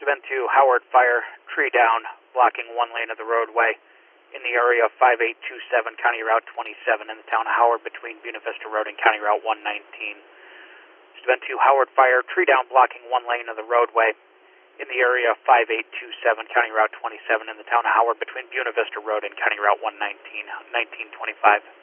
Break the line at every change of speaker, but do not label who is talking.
Event 2, Howard Fire, tree down, blocking one lane of the roadway in the area of 5827 County Route 27 in the town of Howard between Buena Vista Road and County Route 119. Event 2, Howard Fire, tree down, blocking one lane of the roadway in the area of 5827 County Route 27 in the town of Howard between Buena Vista Road and County Route 119, 1925.